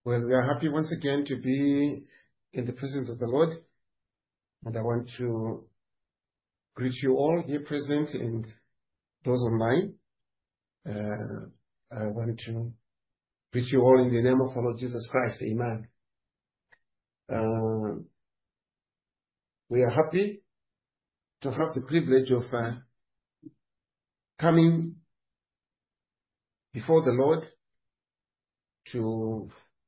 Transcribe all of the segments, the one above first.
Well, we are happy once again to be in the presence of the Lord, and I want to greet you all here present and those online. I want to greet you all in the name of our Lord Jesus Christ. Amen. We are happy to have the privilege of coming before the Lord to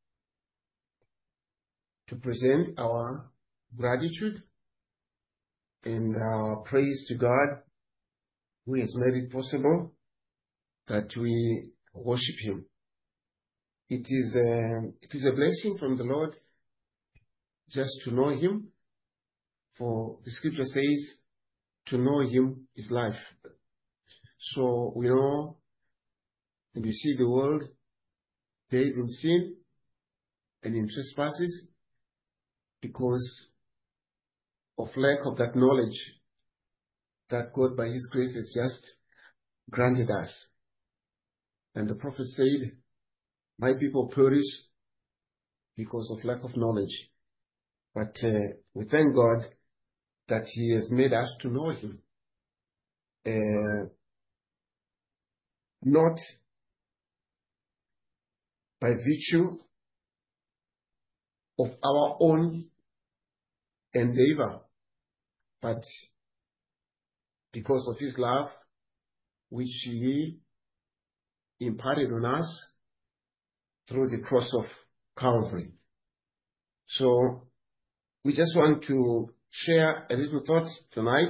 present our gratitude and our praise to God, who has made it possible that we worship Him. It is a blessing from the Lord just to know Him, for the scripture says to know Him is life. So we know and we see the world dead in sin and in trespasses because of lack of that knowledge that God by His grace has just granted us. And the prophet said, my people perish because of lack of knowledge. But we thank God that He has made us to know Him. Not by virtue of our own endeavor, but because of His love, which He imparted on us through the cross of Calvary. So we just want to share a little thought tonight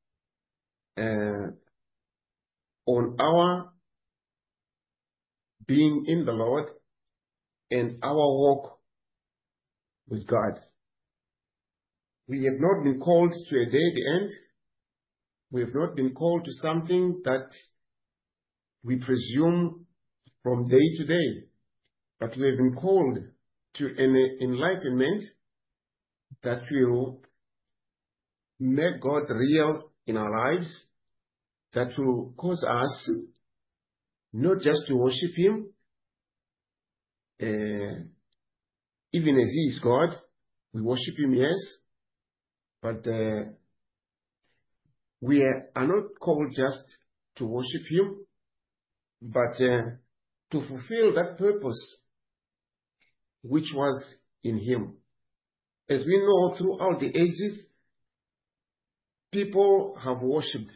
on our being in the Lord and our walk with God. We have not been called to a dead end. We have not been called to something that we presume from day to day, but we have been called to an enlightenment that will make God real in our lives, that will cause us not just to worship Him, even as He is God. We worship Him, yes, but we are not called just to worship Him, but to fulfill that purpose which was in Him. As we know, throughout the ages, people have worshipped.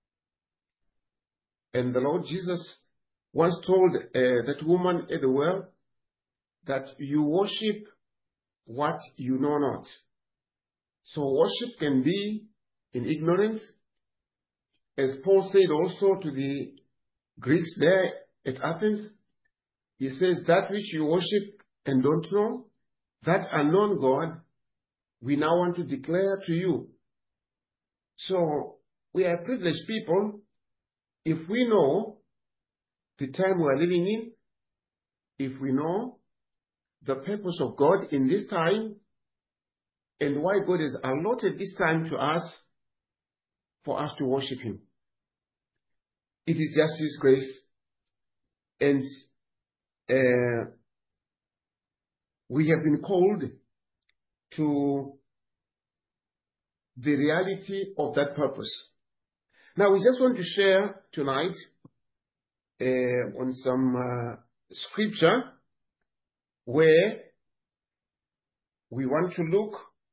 And the Lord Jesus once told that woman at the well that you worship what you know not. So worship can be in ignorance. As Paul said also to the Greeks there at Athens, he says, that which you worship and don't know, that unknown God, we now want to declare to you. So we are privileged people if we know the time we are living in, if we know the purpose of God in this time, and why God has allotted this time to us for us to worship Him. It is just His grace, and we have been called to the reality of that purpose. Now we just want to share tonight on some scripture where we want to look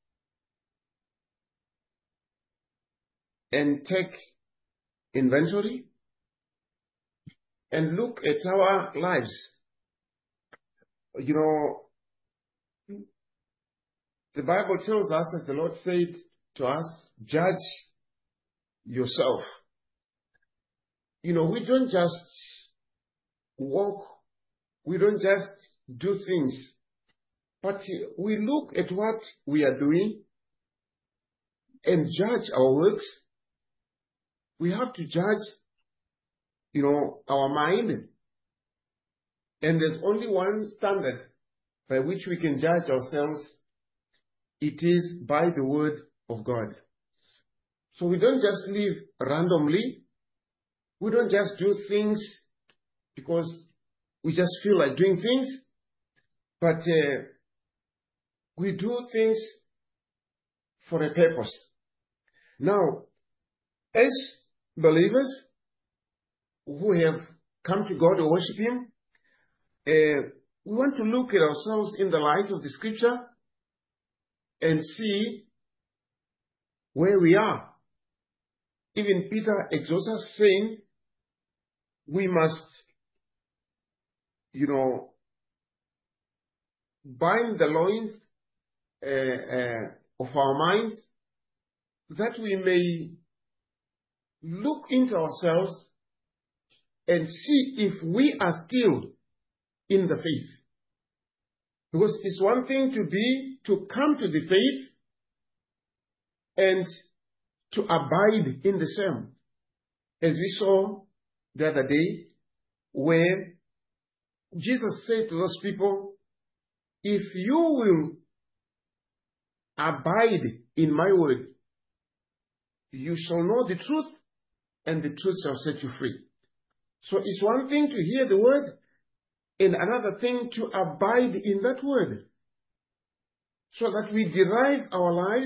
and take inventory and look at our lives. You know, the Bible tells us, as the Lord said to us, judge yourself. You know, we don't just walk, we don't just do things, but we look at what we are doing and judge our works. We have to judge, you know, our mind. And there's only one standard by which we can judge ourselves. It is by the word of God. So we don't just live randomly. We don't just do things because we just feel like doing things. But we do things for a purpose. Now, as believers who have come to God to worship Him, we want to look at ourselves in the light of the Scripture and see where we are. Even Peter exhorts us, saying, we must, bind the loins of our minds, that we may look into ourselves and see if we are still in the faith. Because it's one thing to come to the faith and to abide in the same. As we saw the other day, where Jesus said to those people, if you will abide in my word, you shall know the truth, and the truth shall set you free. So it's one thing to hear the word, and another thing to abide in that word, so that we derive our lives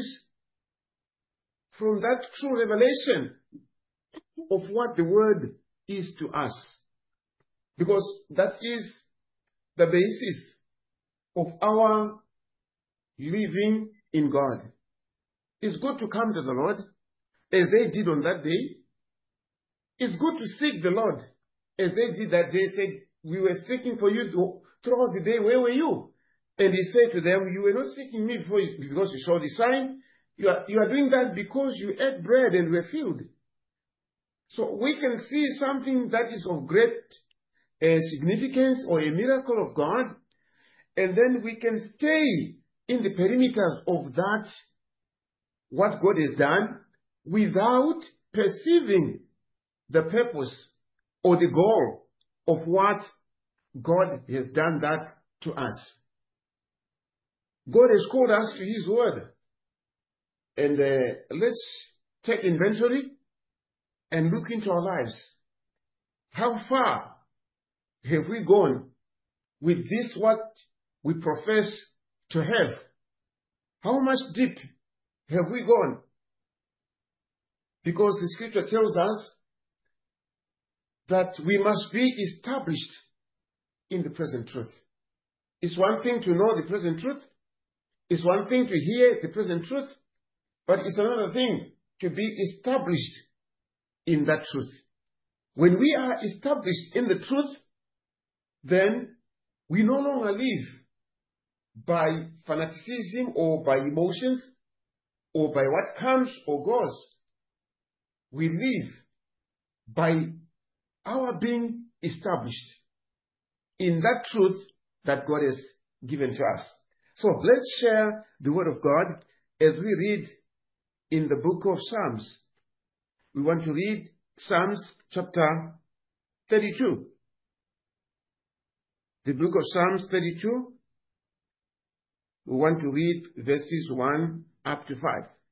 from that true revelation of what the word is to us. Because that is the basis of our living in God. It's good to come to the Lord, as they did on that day. It's good to seek the Lord, as they did that day. Said, we were seeking for you throughout the day. Where were you? And he said to them, you were not seeking me because you saw the sign. You are doing that because you ate bread and were filled. So we can see something that is of great significance or a miracle of God, and then we can stay in the perimeters of that, what God has done, without perceiving the purpose or the goal of what God has done that to us. God has called us to His word. And let's take inventory and look into our lives. How far have we gone with this, what we profess to have? How much deep have we gone? Because the Scripture tells us that we must be established in the present truth. It's one thing to know the present truth. It's one thing to hear the present truth. But it's another thing to be established in that truth. When we are established in the truth, then we no longer live by fanaticism or by emotions or by what comes or goes. We live by our being established in that truth that God has given to us. So let's share the word of God as we read in the book of Psalms. We want to read Psalms chapter 32. The book of Psalms 32. We want to read verses 1 up to 5.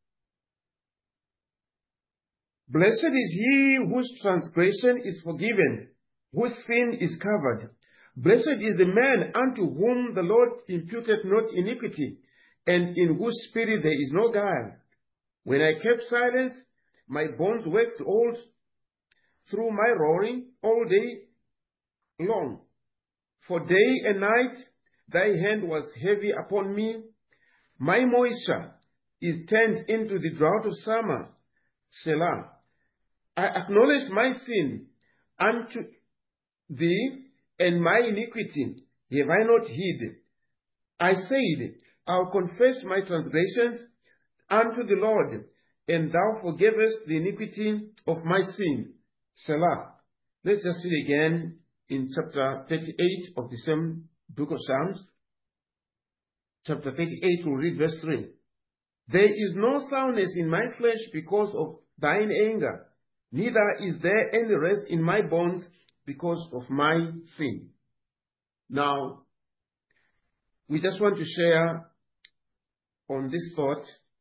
Blessed is he whose transgression is forgiven, whose sin is covered. Blessed is the man unto whom the Lord imputeth not iniquity, and in whose spirit there is no guile. When I kept silence, my bones waxed old through my roaring all day long. For day and night thy hand was heavy upon me. My moisture is turned into the drought of summer. Selah. I acknowledged my sin unto thee, and my iniquity have I not hid. I said, I'll confess my transgressions unto the Lord, and thou forgavest the iniquity of my sin. Selah. Let's just read again in chapter 38 of the same book of Psalms. Chapter 38, we'll read verse 3. There is no soundness in my flesh because of thine anger, neither is there any rest in my bones because of my sin. Now, we just want to share on this thought.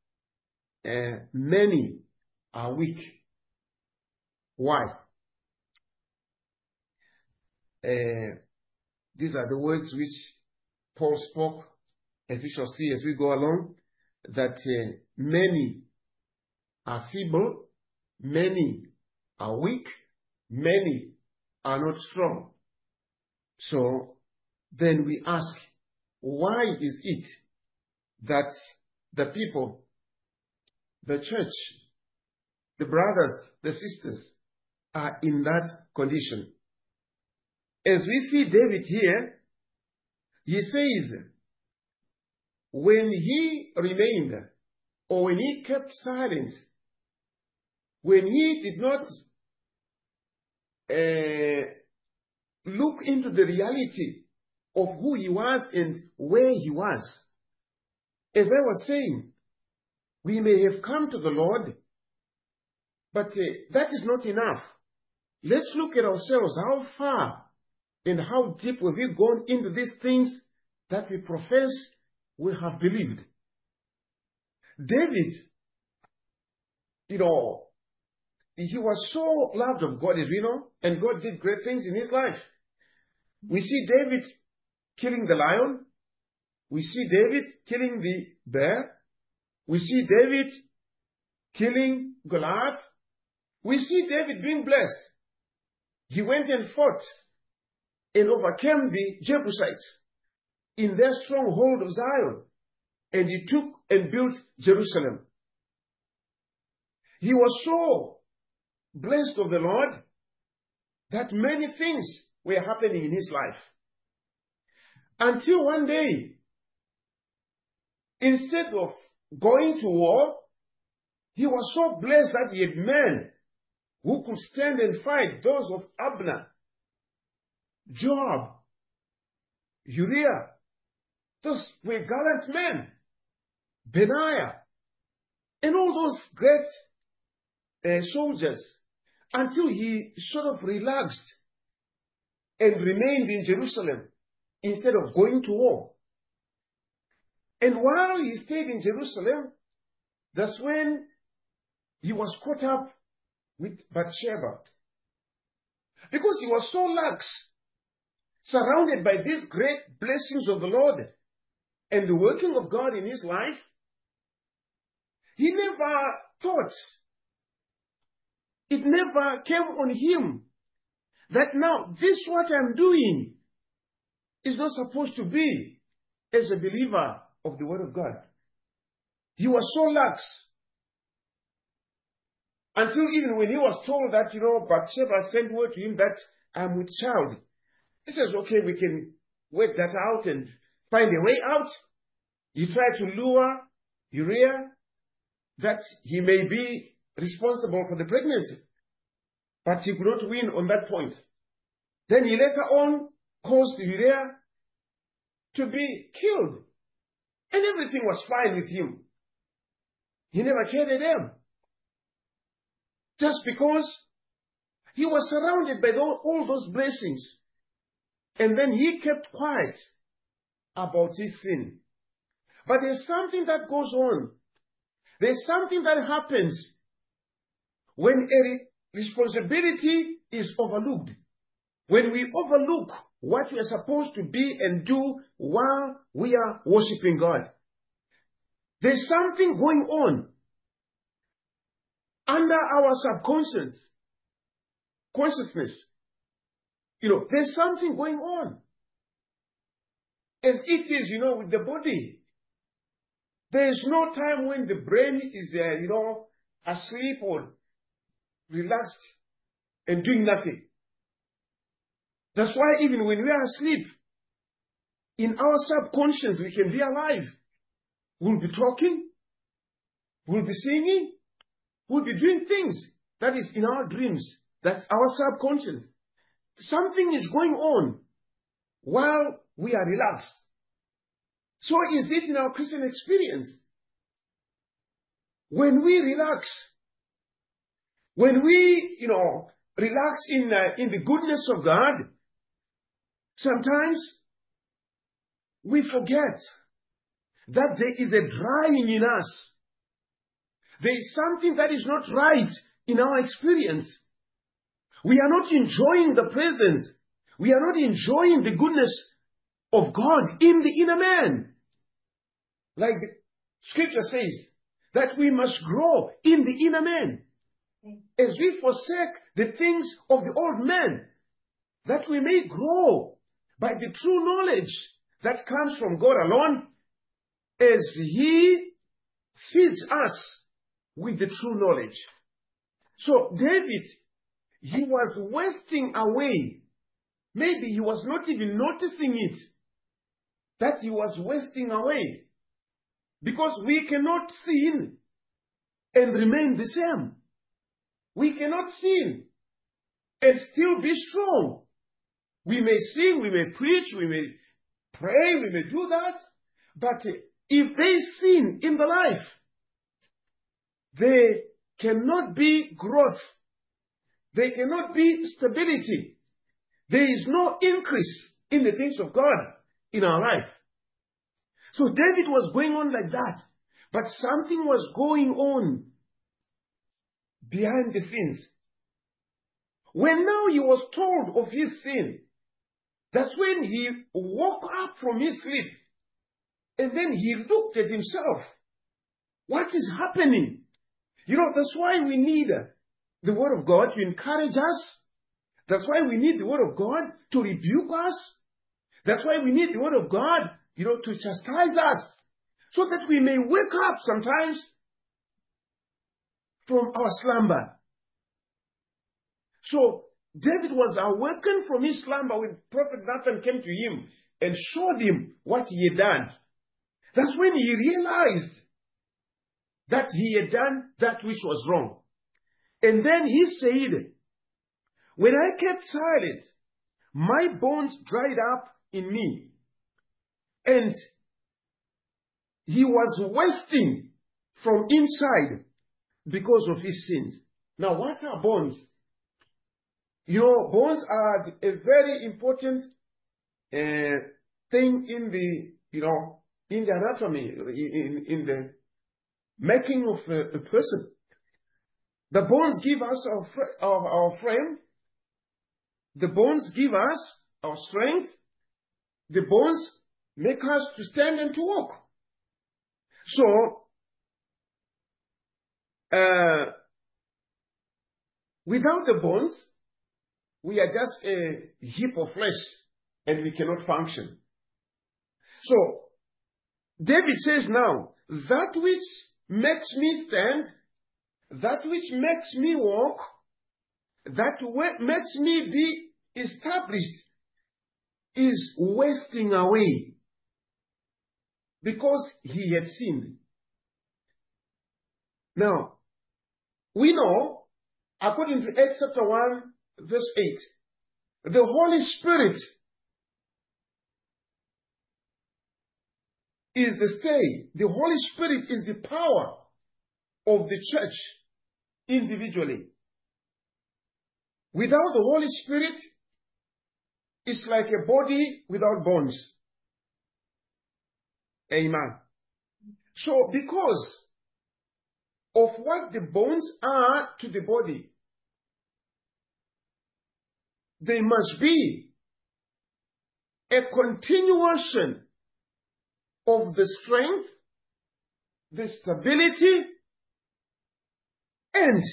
Many are weak. Why? These are the words which Paul spoke, as we shall see as we go along, that many are feeble, many are weak, many are not strong. So then we ask, why is it that the people, the church, the brothers, the sisters, are in that condition? As we see David here, he says, when he remained, or when he kept silent, when he did not look into the reality of who he was and where he was. As I was saying, we may have come to the Lord, but that is not enough. Let's look at ourselves. How far and how deep have we gone into these things that we profess we have believed? David, he was so loved of God, as we know, and God did great things in his life. We see David killing the lion. We see David killing the bear. We see David killing Goliath. We see David being blessed. He went and fought and overcame the Jebusites in their stronghold of Zion. And he took and built Jerusalem. He was so blessed of the Lord that many things were happening in his life. Until one day, instead of going to war, he was so blessed that he had men who could stand and fight, those of Abner, Joab, Uriah. Those were gallant men. Benaiah, and all those great soldiers, until he sort of relaxed and remained in Jerusalem instead of going to war. And while he stayed in Jerusalem, that's when he was caught up with Bathsheba. Because he was so lax, surrounded by these great blessings of the Lord and the working of God in his life, he never thought, it never came on him that now this what I'm doing is not supposed to be as a believer of the Word of God. He was so lax until even when he was told that, Bathsheba sent word to him that I'm with child. He says, okay, we can work that out and find a way out. He tried to lure Uriah that he may be responsible for the pregnancy. But he could not win on that point. Then he later on caused Uriah to be killed. And everything was fine with him. He never cared a damn. Just because he was surrounded by all those blessings. And then he kept quiet about his sin. But there's something that goes on. There's something that happens when a responsibility is overlooked. When we overlook what we are supposed to be and do while we are worshiping God. There's something going on under our subconscious consciousness. There's something going on. As it is, with the body. There is no time when the brain is, asleep or relaxed and doing nothing. That's why even when we are asleep, in our subconscious, we can be alive. We'll be talking. We'll be singing. We'll be doing things. That is in our dreams. That's our subconscious. Something is going on while we are relaxed. So is it in our Christian experience. When we relax, when we, relax in the goodness of God, sometimes we forget that there is a drying in us. There is something that is not right in our experience. We are not enjoying the presence. We are not enjoying the goodness of God in the inner man. Like the scripture says, that we must grow in the inner man. As we forsake the things of the old man, that we may grow by the true knowledge that comes from God alone, as He feeds us with the true knowledge. So David, he was wasting away. Maybe he was not even noticing it, that he was wasting away. Because we cannot sin and remain the same. We cannot sin and still be strong. We may sing, we may preach, we may pray, we may do that. But if they sin in the life, there cannot be growth. There cannot be stability. There is no increase in the things of God in our life. So David was going on like that. But something was going on behind the scenes. When now he was told of his sin, that's when he woke up from his sleep. And then he looked at himself. What is happening? You know, that's why we need the Word of God to encourage us. That's why we need the Word of God to rebuke us. That's why we need the Word of God, to chastise us. So that we may wake up sometimes from our slumber. So David was awakened from his slumber when Prophet Nathan came to him and showed him what he had done. That's when he realized that he had done that which was wrong. And then he said, when I kept silent, my bones dried up in me. And he was wasting from inside because of his sins. Now, what are bones? Bones are a very important thing in the anatomy, in the making of a person. The bones give us our frame. The bones give us our strength. The bones make us to stand and to walk. So, without the bones, we are just a heap of flesh and we cannot function. So, David says now, that which makes me stand, that which makes me walk, that makes me be established is wasting away because he had sinned. Now, we know, according to Acts chapter 1, verse 8, the Holy Spirit is the stay. The Holy Spirit is the power of the church individually. Without the Holy Spirit, it's like a body without bones. Amen. So, because of what the bones are to the body, there must be a continuation of the strength, the stability, and,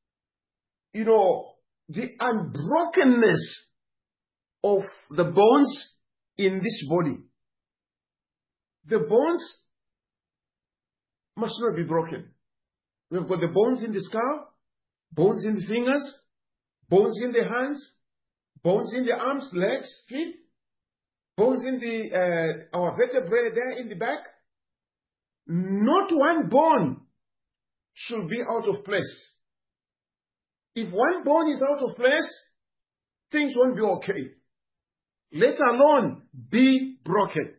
the unbrokenness of the bones in this body. The bones must not be broken. We've got the bones in the skull, bones in the fingers, bones in the hands, bones in the arms, legs, feet, bones in our vertebrae there in the back. Not one bone should be out of place. If one bone is out of place, things won't be okay. Let alone be broken.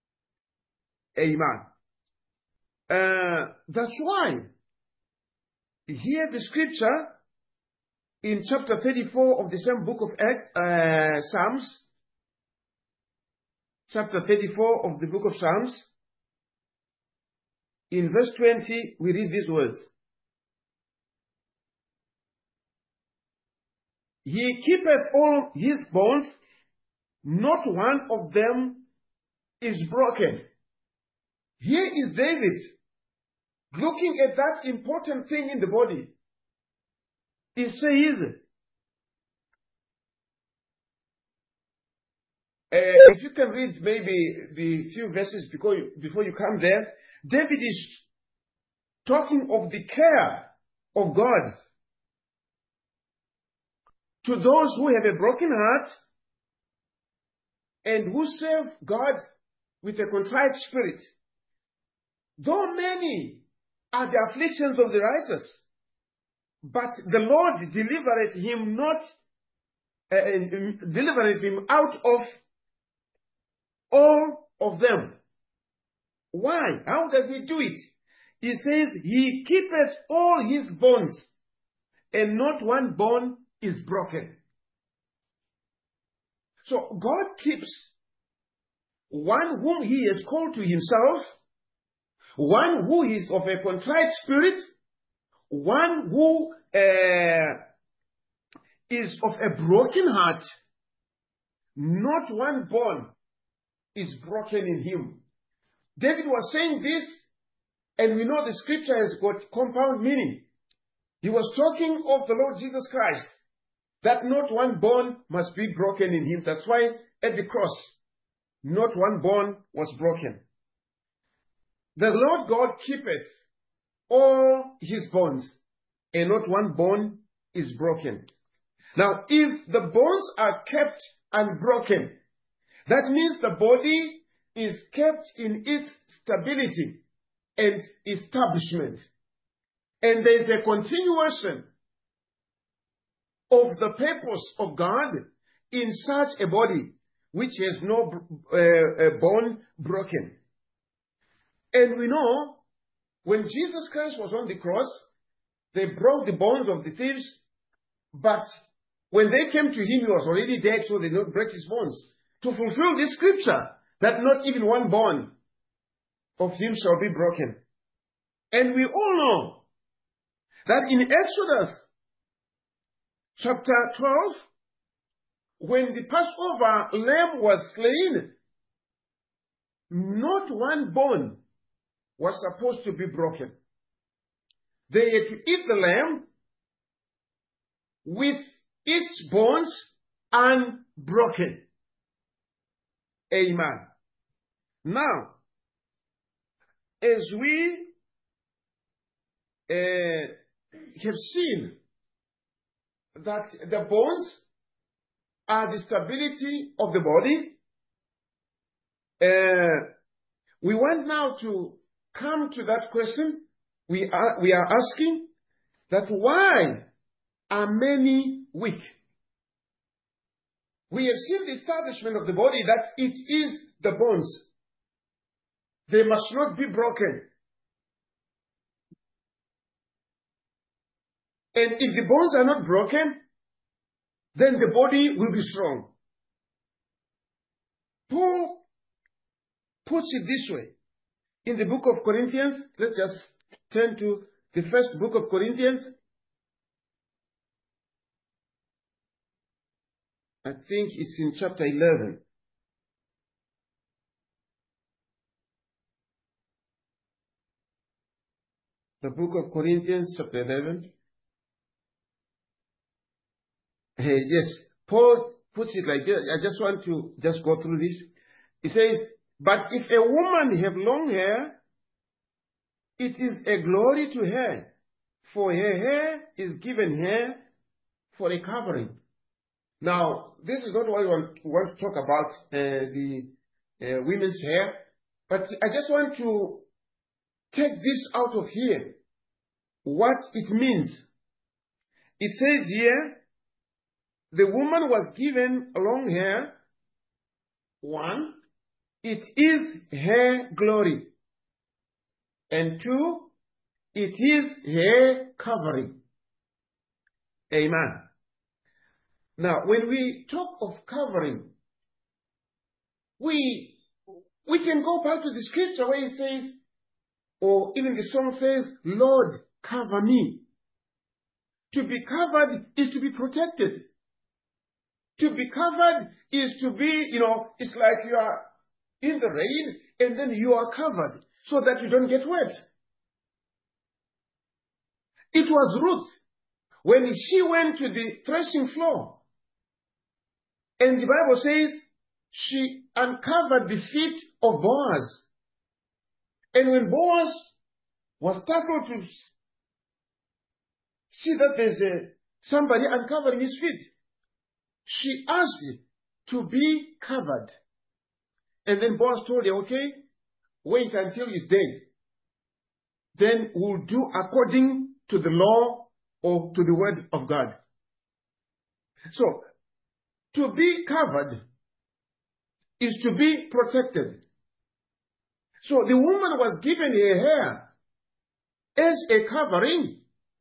Amen. That's why here the scripture in chapter 34 of the same book of Psalms, chapter 34 of the book of Psalms, in verse 20, we read these words. He keepeth all his bones, not one of them is broken. Here is David looking at that important thing in the body. He says, if you can read maybe the few verses before you come there, David is talking of the care of God to those who have a broken heart and who serve God with a contrite spirit. Though many are the afflictions of the righteous, but the Lord delivereth him out of all of them. Why? How does he do it? He says, he keepeth all his bones, and not one bone is broken. So God keeps one whom he has called to himself, one who is of a contrite spirit, one who is of a broken heart. Not one bone is broken in him. David was saying this, and we know the scripture has got compound meaning. He was talking of the Lord Jesus Christ, that not one bone must be broken in him. That's why at the cross, not one bone was broken. The Lord God keepeth all his bones, and not one bone is broken. Now, if the bones are kept unbroken, that means the body is kept in its stability and establishment. And there is a continuation of the purpose of God in such a body which has no bone broken. And we know when Jesus Christ was on the cross, they broke the bones of the thieves, but when they came to him, he was already dead, so they did not break his bones. To fulfill this scripture, that not even one bone of him shall be broken. And we all know that in Exodus chapter 12, when the Passover lamb was slain, not one bone was supposed to be broken. They had to eat the lamb with its bones unbroken. Amen. Now, as we have seen that the bones are the stability of the body, we want now to come to that question. We are asking that why are many weak? We have seen the establishment of the body, that it is the bones. They must not be broken. And if the bones are not broken, then the body will be strong. Paul puts it this way. In the book of Corinthians, let's just turn to the first book of Corinthians. I think it's in chapter 11. The book of Corinthians, chapter 11. Yes, Paul puts it like this. I just want to just go through this. He says, but if a woman have long hair, it is a glory to her, for her hair is given her for a covering. Now, this is not what we want to talk about, the women's hair, but I just want to take this out of here, what it means. It says here, the woman was given long hair. One, it is her glory. And two, it is her covering. Amen. Now, when we talk of covering, we can go back to the scripture where it says, or even the song says, Lord, cover me. To be covered is to be protected. To be covered is to be, it's like you are in the rain, and then you are covered so that you don't get wet. It was Ruth when she went to the threshing floor, and the Bible says she uncovered the feet of Boaz. And when Boaz was startled to see that there's somebody uncovering his feet, she asked to be covered. And then Boaz told her, okay, wait until he's dead. Then we'll do according to the law or to the word of God. So, to be covered is to be protected. So the woman was given her hair as a covering.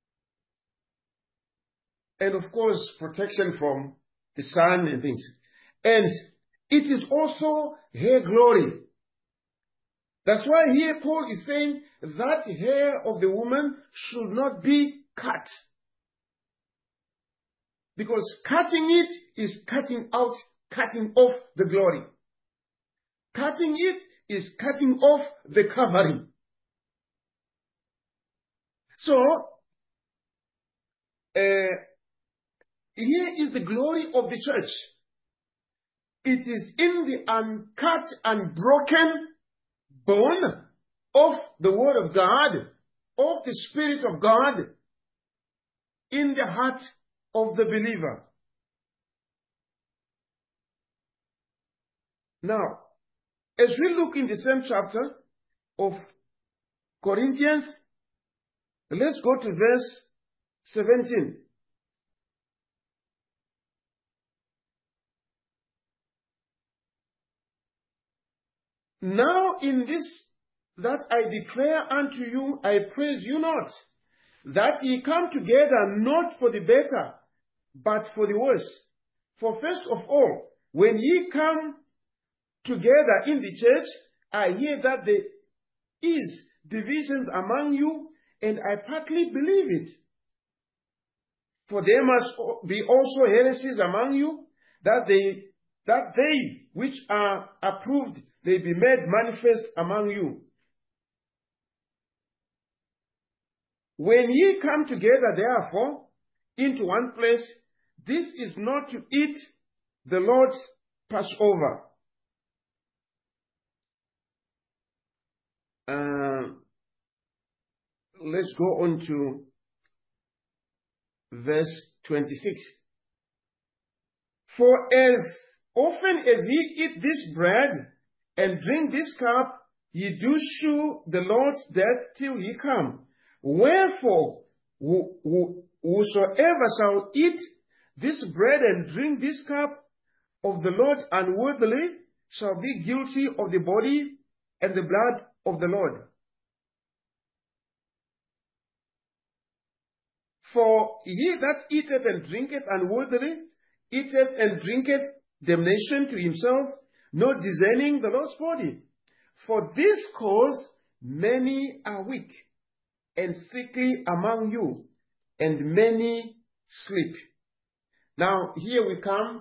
And of course, protection from the sun and things. And it is also her glory. That's why here Paul is saying that hair of the woman should not be cut. Because cutting it is cutting off the glory. Cutting it is cutting off the covering. So, here is the glory of the church. It is in the uncut and broken bone of the Word of God, of the Spirit of God, in the heart of the believer. Now, as we look in the same chapter of Corinthians, let's go to verse 17. Now in this that I declare unto you, I praise you not, that ye come together not for the better, but for the worse. For first of all, when ye come together in the church, I hear that there is divisions among you, and I partly believe it. For there must be also heresies among you, that they which are approved, they be made manifest among you. When ye come together, therefore, into one place, this is not to eat the Lord's Passover. Let's go on to verse 26. For as often as ye eat this bread and drink this cup, ye do shew the Lord's death till he come. Wherefore, whosoever shall eat this bread and drink this cup of the Lord unworthily shall be guilty of the body and the blood of the Lord. For he that eateth and drinketh unworthily, eateth and drinketh damnation to himself, not discerning the Lord's body. For this cause many are weak and sickly among you, and many sleep. Now, here we come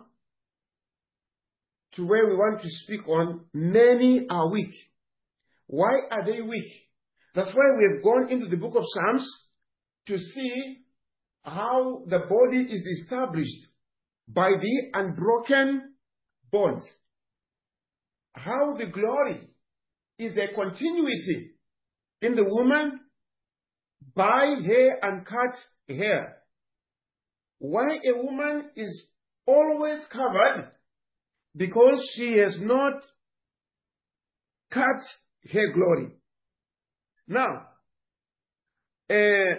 to where we want to speak on many are weak. Why are they weak? That's why we have gone into the book of Psalms to see how the body is established by the unbroken bonds. How the glory is a continuity in the woman by her uncut hair. Why a woman is always covered? Because she has not cut her glory. Now, there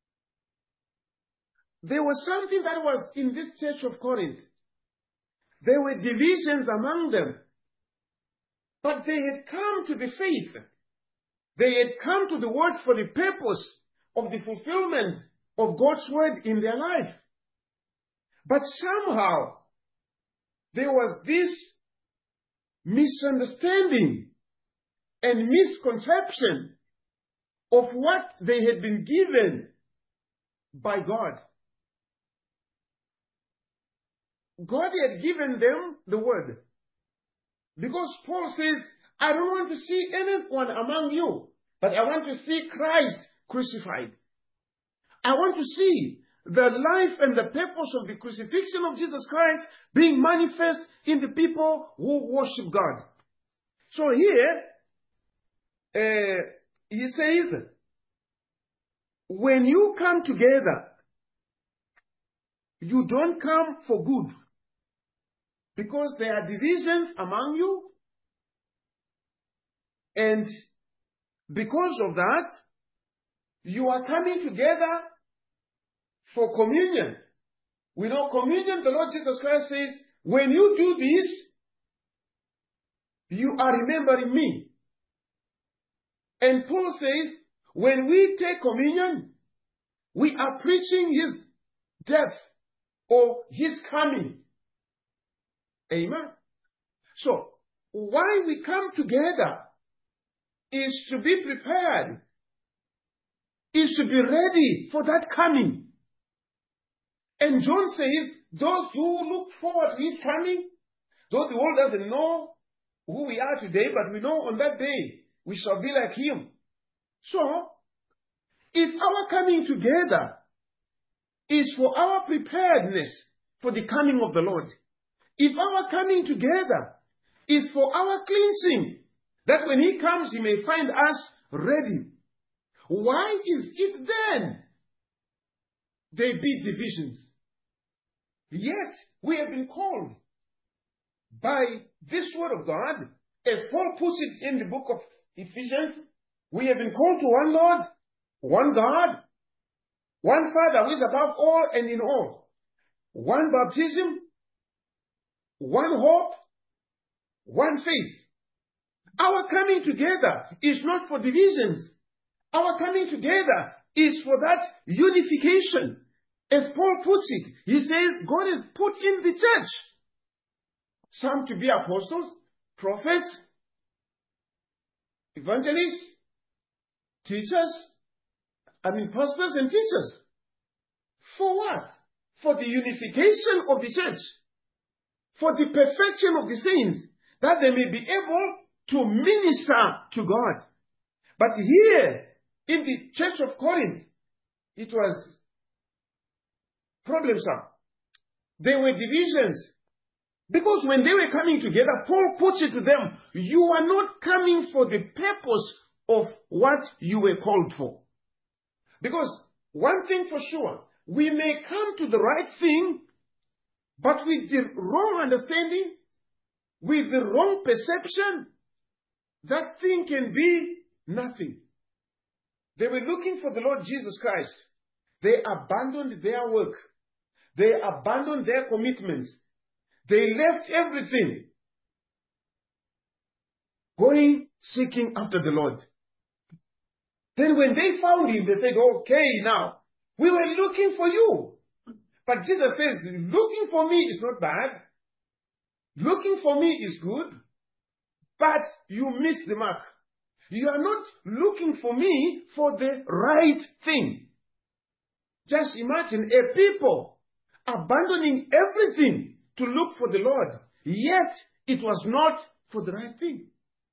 was something that was in this church of Corinth. There were divisions among them. But they had come to the faith. They had come to the word for the purpose of the fulfillment of God's word in their life. But somehow, there was this misunderstanding and misconception of what they had been given by God. God had given them the word. Because Paul says, I don't want to see anyone among you, but I want to see Christ crucified. I want to see the life and the purpose of the crucifixion of Jesus Christ being manifest in the people who worship God. So here, he says, when you come together, you don't come for good, because there are divisions among you, and because of that, you are coming together for communion. We know communion, the Lord Jesus Christ says, when you do this, you are remembering me. And Paul says, when we take communion, we are preaching his death or his coming. Amen. So, why we come together is to be prepared, is to be ready for that coming. And John says, those who look forward to his coming, though the world doesn't know who we are today, but we know on that day we shall be like him. So, if our coming together is for our preparedness for the coming of the Lord, if our coming together is for our cleansing, that when he comes he may find us ready, why is it then there be divisions? Yet we have been called by this word of God, as Paul puts it in the book of Ephesians, we have been called to one Lord, one God, one Father who is above all and in all, one baptism, one hope, one faith. Our coming together is not for divisions. Our coming together is for that unification. As Paul puts it, he says God has put in the church some to be apostles, prophets, evangelists, teachers, pastors and teachers. For what? For the unification of the church, for the perfection of the saints, that they may be able to minister to God. But here, in the church of Corinth, it was problemsome. There were divisions. Because when they were coming together, Paul puts it to them, you are not coming for the purpose of what you were called for. Because one thing for sure, we may come to the right thing, but with the wrong understanding, with the wrong perception, that thing can be nothing. They were looking for the Lord Jesus Christ. They abandoned their work. They abandoned their commitments. They left everything, going seeking after the Lord. Then when they found him, they said, okay, now, we were looking for you. But Jesus says, looking for me is not bad. Looking for me is good. But you missed the mark. You are not looking for me for the right thing. Just imagine a people abandoning everything to look for the Lord, yet it was not for the right thing.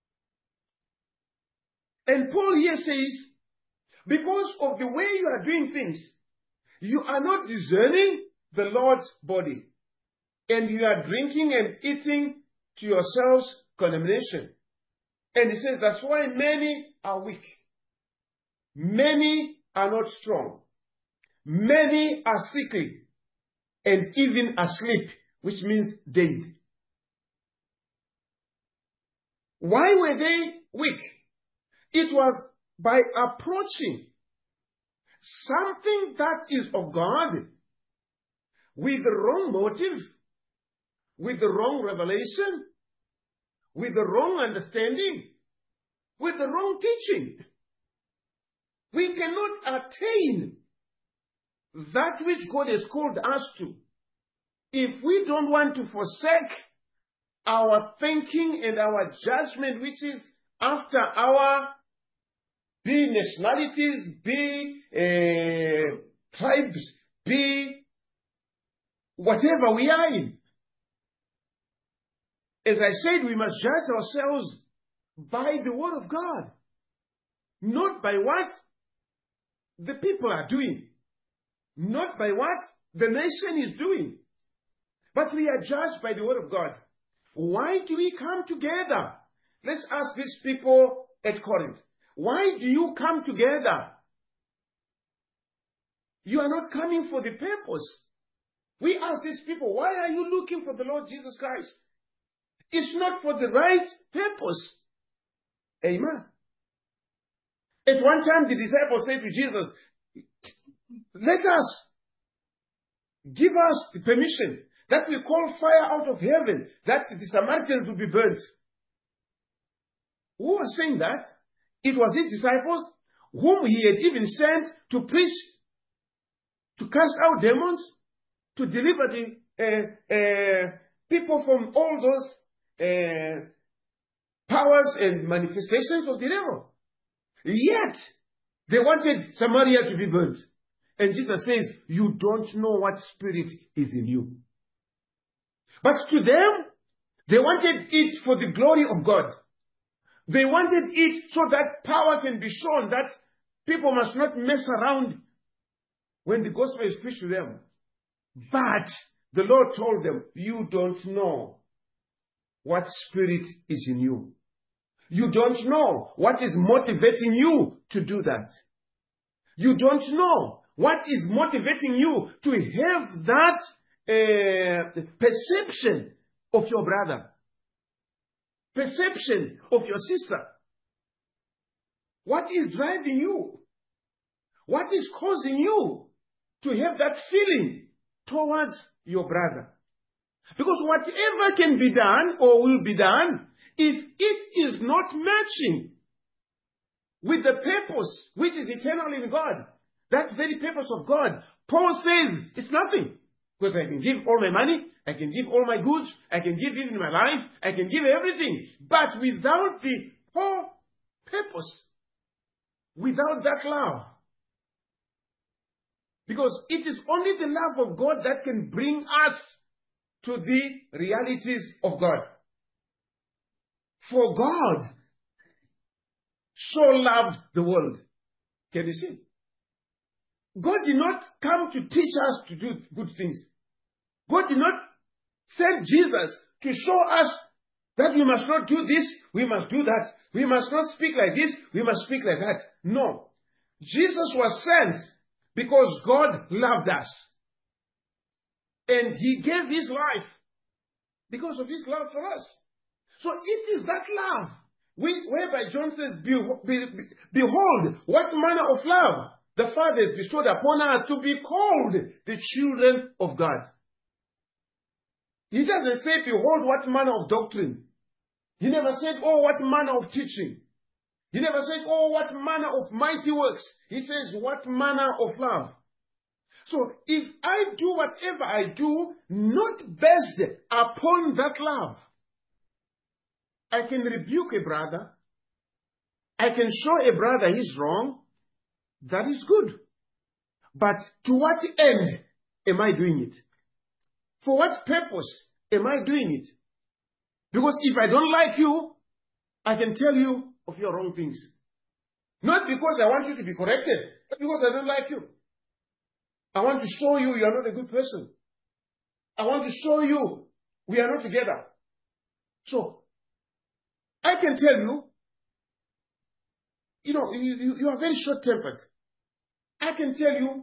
And Paul here says, because of the way you are doing things, you are not discerning the Lord's body, and you are drinking and eating to yourselves condemnation. And he says that's why many are weak. Many are not strong. Many are sickly and even asleep, which means dead. Why were they weak? It was by approaching something that is of God with the wrong motive, with the wrong revelation, with the wrong understanding, with the wrong teaching. We cannot attain that which God has called us to if we don't want to forsake our thinking and our judgment, which is after our be nationalities, be tribes, be whatever we are in. As I said, we must judge ourselves by the word of God, not by what the people are doing, not by what the nation is doing, but we are judged by the word of God. Why do we come together? Let's ask these people at Corinth. Why do you come together? You are not coming for the purpose. We ask these people, why are you looking for the Lord Jesus Christ? It's not for the right purpose. Amen. At one time, the disciples said to Jesus, give us the permission that we call fire out of heaven, that the Samaritans will be burnt. Who was saying that? It was his disciples, whom he had even sent to preach, to cast out demons, to deliver the people from all those powers and manifestations of the devil. Yet, they wanted Samaria to be burnt. And Jesus says, you don't know what spirit is in you. But to them, they wanted it for the glory of God. They wanted it so that power can be shown, that people must not mess around when the gospel is preached to them. But the Lord told them, you don't know what spirit is in you. You don't know what is motivating you to do that. You don't know what is motivating you to have that perception of your brother, perception of your sister. What is driving you? What is causing you to have that feeling towards your brother? Because whatever can be done or will be done, if it is not matching with the purpose which is eternal in God, that very purpose of God, Paul says it's nothing. Because I can give all my money, I can give all my goods, I can give even my life, I can give everything. But without the whole purpose, without that love, because it is only the love of God that can bring us to the realities of God. For God so loved the world. Can you see? God did not come to teach us to do good things. God did not send Jesus to show us that we must not do this, we must do that. We must not speak like this, we must speak like that. No. Jesus was sent because God loved us. And he gave his life because of his love for us. So it is that love whereby John says, behold, what manner of love the Father has bestowed upon us to be called the children of God. He doesn't say, behold, what manner of doctrine. He never said, oh, what manner of teaching. He never said, oh, what manner of mighty works. He says, what manner of love. So if I do whatever I do, not based upon that love, I can rebuke a brother. I can show a brother he's wrong. That is good. But to what end am I doing it? For what purpose am I doing it? Because if I don't like you, I can tell you of your wrong things. Not because I want you to be corrected, but because I don't like you. I want to show you are not a good person. I want to show you we are not together. So, I can tell you, you are very short-tempered. I can tell you,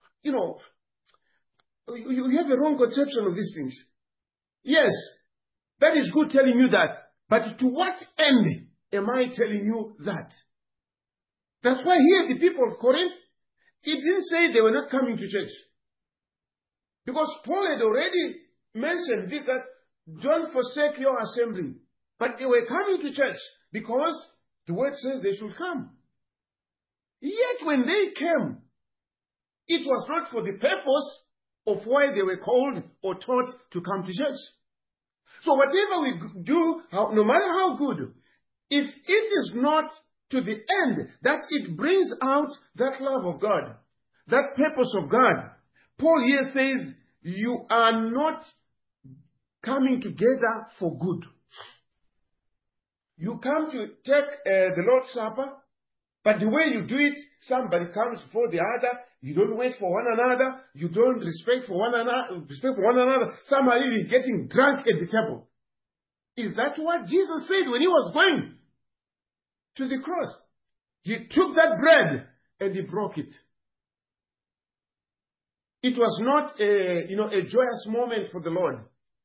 you have a wrong conception of these things. Yes, that is good telling you that. But to what end am I telling you that? That's why here the people of Corinth, it didn't say they were not coming to church. Because Paul had already mentioned this, that don't forsake your assembly. But they were coming to church because the word says they should come. Yet when they came, it was not for the purpose of why they were called or taught to come to church. So whatever we do, no matter how good, if it is not to the end that it brings out that love of God, that purpose of God, Paul here says, you are not coming together for good. you come to take the Lord's Supper, but the way you do it, somebody comes before the other. You don't wait for one another. You don't respect for one another. Some are even getting drunk at the table. Is that what Jesus said when he was going to the cross? He took that bread and he broke it. It was not a joyous moment for the Lord.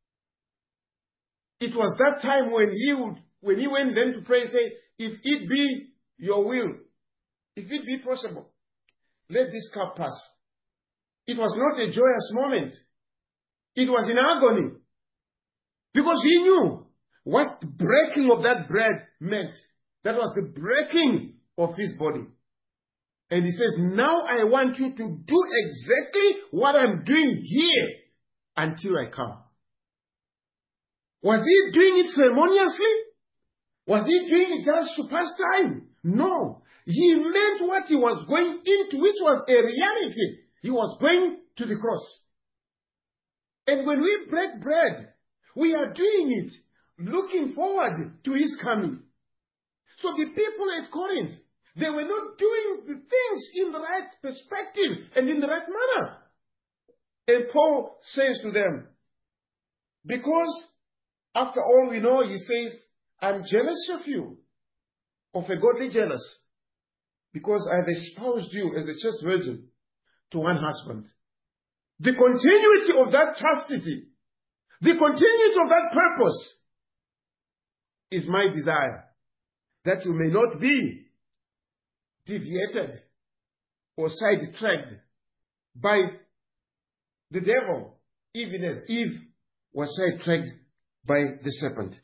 It was that time when he went then to pray, say, if it be your will, if it be possible, let this cup pass. It was not a joyous moment. It was in agony. Because he knew what the breaking of that bread meant. That was the breaking of his body. And he says, now I want you to do exactly what I'm doing here until I come. Was he doing it ceremoniously? Was he doing it just to pass time? No. He meant what he was going into, which was a reality. He was going to the cross. And when we break bread, we are doing it looking forward to his coming. So the people at Corinth, they were not doing the things in the right perspective and in the right manner. And Paul says to them, because after all we know, he says, I'm jealous of you, of a godly jealous, because I have espoused you as a chaste virgin to one husband. The continuity of that chastity, the continuity of that purpose is my desire, that you may not be deviated or sidetracked by the devil, even as Eve was sidetracked by the serpent.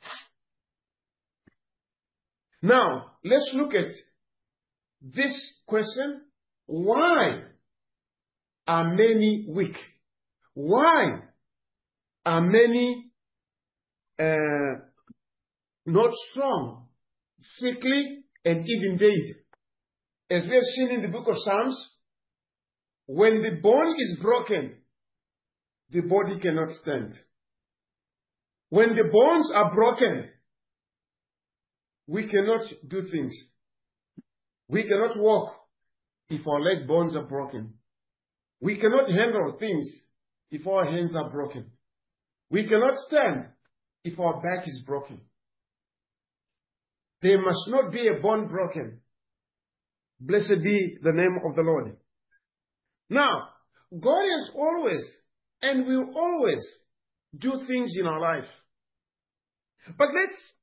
Now, let's look at this question. Why are many weak? Why are many not strong, sickly, and even dead? As we have seen in the book of Psalms, when the bone is broken, the body cannot stand. When the bones are broken, we cannot do things. We cannot walk if our leg bones are broken. We cannot handle things if our hands are broken. We cannot stand if our back is broken. There must not be a bone broken. Blessed be the name of the Lord. Now, God has always and will always do things in our life. But let's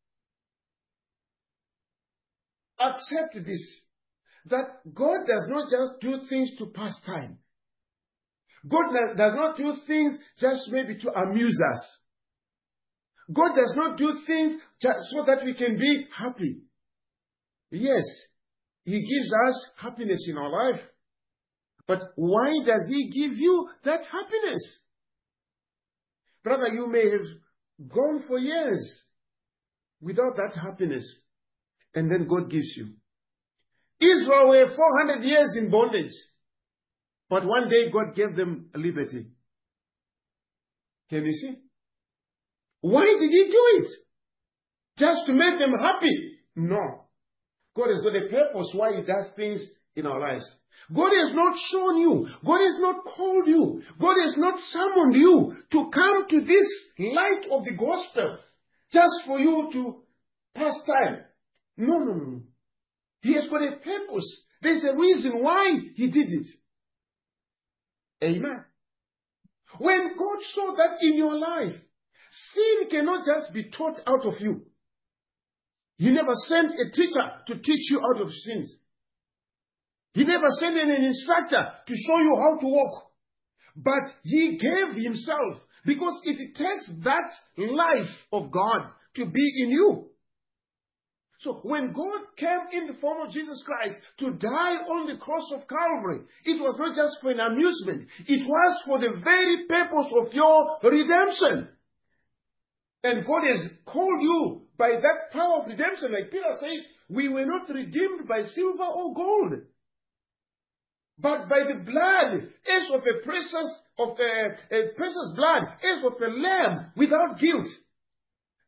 accept this, that God does not just do things to pass time. God does not do things just maybe to amuse us. God does not do things just so that we can be happy. Yes, He gives us happiness in our life. But why does He give you that happiness? Brother, you may have gone for years without that happiness, and then God gives you. Israel were 400 years in bondage, but one day God gave them liberty. Can you see? Why did He do it? Just to make them happy? No. God has got a purpose why He does things in our lives. God has not shown you. God has not called you. God has not summoned you to come to this light of the gospel just for you to pass time. No. He has got a purpose. There's a reason why He did it. Amen. When God saw that in your life, sin cannot just be taught out of you. He never sent a teacher to teach you out of sins. He never sent an instructor to show you how to walk. But He gave Himself, because it takes that life of God to be in you. So when God came in the form of Jesus Christ to die on the cross of Calvary, it was not just for an amusement. It was for the very purpose of your redemption. And God has called you by that power of redemption. Like Peter says, we were not redeemed by silver or gold, but by the blood, as of a precious blood, as of a lamb without guilt.